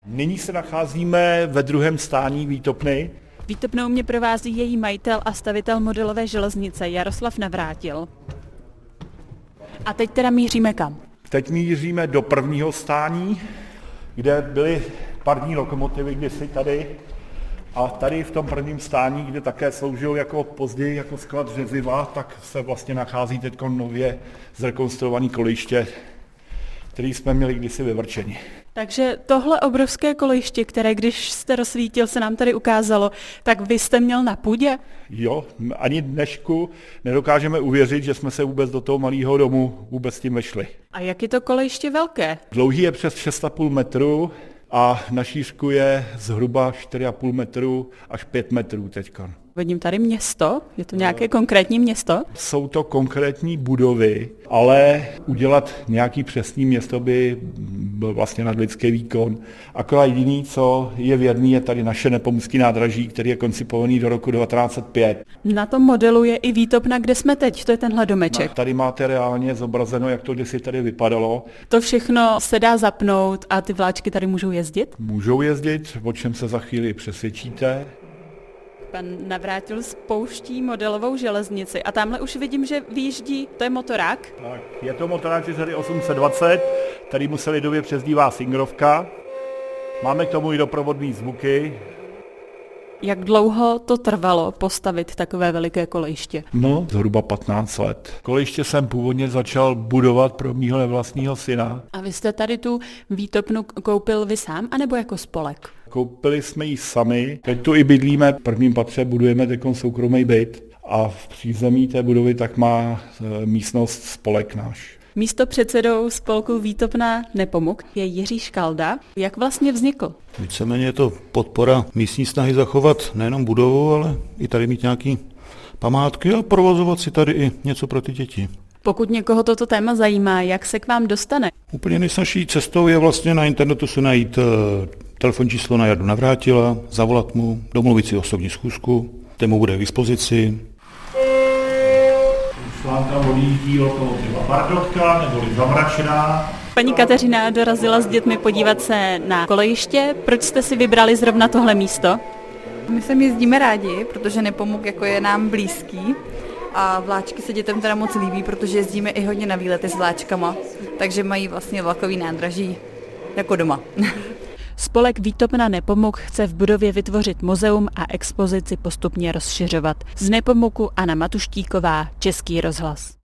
Nyní se nacházíme ve druhém stání Výtopny. Výtopnou mě provází její majitel a stavitel modelové železnice Jaroslav Navrátil. A teď teda míříme kam? Teď míříme do prvního stání, kde byly parní lokomotivy kdysi tady. A tady v tom prvním stání, kde také sloužil jako později jako sklad řeziva, tak se vlastně nachází teď nově zrekonstruované kolejiště, který jsme měli kdysi vyvrčeni. Takže tohle obrovské kolejiště, které když jste rozsvítil, se nám tady ukázalo, tak vy jste měl na půdě? Jo, ani dnešku nedokážeme uvěřit, že jsme se vůbec do toho malého domu vůbec s tím vešli. A jak je to kolejiště velké? Dlouhý je přes 6,5 metru a na šířku je zhruba 4,5 metru až 5 metrů teďka. Vidím tady město, je to nějaké konkrétní město? Jsou to konkrétní budovy, ale udělat nějaký přesný město by byl vlastně nadlidský výkon. Akorát jediný, co je věrný, je tady naše Nepomukské nádraží, který je koncipovaný do roku 1905. Na tom modelu je i Výtopna, kde jsme teď, to je tenhle domeček. Tady máte reálně zobrazeno, jak to kdysi tady vypadalo. To všechno se dá zapnout a ty vláčky tady můžou jezdit? Můžou jezdit, o čem se za chvíli přesvědčíte. Pan Navrátil spouští modelovou železnici a tamhle už vidím, že vyjíždí, to je motorák. Tak, je to motorák řady 820, který mu se lidově přezdívá Singrovka. Máme k tomu i doprovodné zvuky. Jak dlouho to trvalo postavit takové veliké kolejiště? No, zhruba 15 let. Kolejiště jsem původně začal budovat pro mýho nevlastního syna. A vy jste tady tu Výtopnu koupil vy sám, anebo jako spolek? Koupili jsme ji sami, teď tu i bydlíme, v prvním patře budujeme teď soukromý byt a v přízemí té budovy tak má místnost spolek náš. Místopředsedou spolku Výtopna Nepomuk je Jiří Škalda. Jak vlastně vznikl? Víceméně je to podpora místní snahy zachovat nejenom budovu, ale i tady mít nějaké památky a provozovat si tady i něco pro ty děti. Pokud někoho toto téma zajímá, jak se k vám dostane? Úplně nejsnažší cestou je vlastně na internetu se najít telefonní číslo na Jardu Navrátila, zavolat mu, domluvit si osobní schůzku, ten mu bude k dispozici. Šlánka odjíždí lokomotiva Bardovka neboli Zamračená. Paní Kateřina dorazila s dětmi podívat se na kolejiště. Proč jste si vybrali zrovna tohle místo? My sem jezdíme rádi, protože Nepomuk jako je nám blízký a vláčky se dětem teda moc líbí, protože jezdíme i hodně na výlety s vláčkama, takže mají vlastně vlakový nádraží jako doma. Spolek Výtopna Nepomuk chce v budově vytvořit muzeum a expozici postupně rozšiřovat. Z Nepomuku Anna Matuštíková, Český rozhlas.